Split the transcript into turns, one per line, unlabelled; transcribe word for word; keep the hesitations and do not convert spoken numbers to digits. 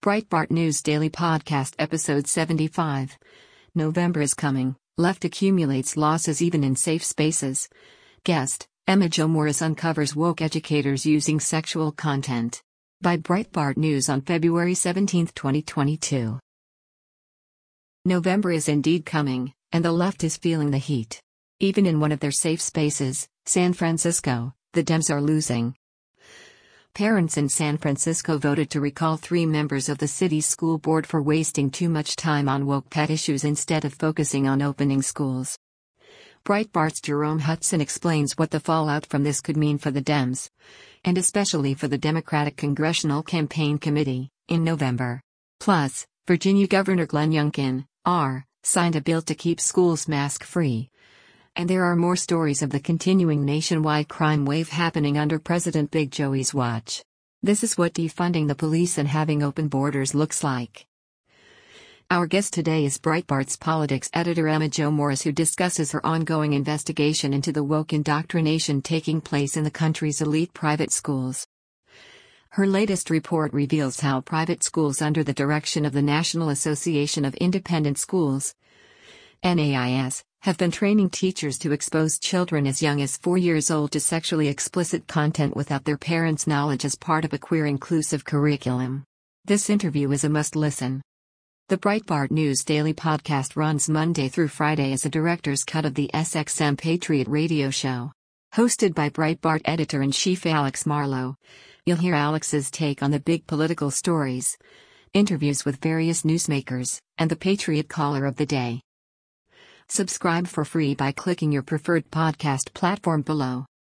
Breitbart News Daily Podcast Episode seventy-five. November is coming. Left accumulates losses even in safe spaces. Guest, Emma Jo Morris uncovers woke educators using sexual content. By Breitbart News on February seventeenth, twenty twenty-two. November is indeed coming, and the left is feeling the heat. Even in one of their safe spaces, San Francisco, the Dems are losing. Parents in San Francisco voted to recall three members of the city's school board for wasting too much time on woke pet issues instead of focusing on opening schools. Breitbart's Jerome Hudson explains what the fallout from this could mean for the Dems, and especially for the Democratic Congressional Campaign Committee, in November. Plus, Virginia Governor Glenn Youngkin, R., signed a bill to keep schools mask-free. And there are more stories of the continuing nationwide crime wave happening under President Big Joey's watch. This is what defunding the police and having open borders looks like. Our guest today is Breitbart's politics editor Emma Jo Morris, who discusses her ongoing investigation into the woke indoctrination taking place in the country's elite private schools. Her latest report reveals how private schools under the direction of the National Association of Independent Schools, N A I S, have been training teachers to expose children as young as four years old to sexually explicit content without their parents' knowledge as part of a queer-inclusive curriculum. This interview is a must-listen. The Breitbart News Daily Podcast runs Monday through Friday as a director's cut of the S X M Patriot radio show. Hosted by Breitbart editor-in-chief Alex Marlow, you'll hear Alex's take on the big political stories, interviews with various newsmakers, and the Patriot Caller of the Day. Subscribe for free by clicking your preferred podcast platform below.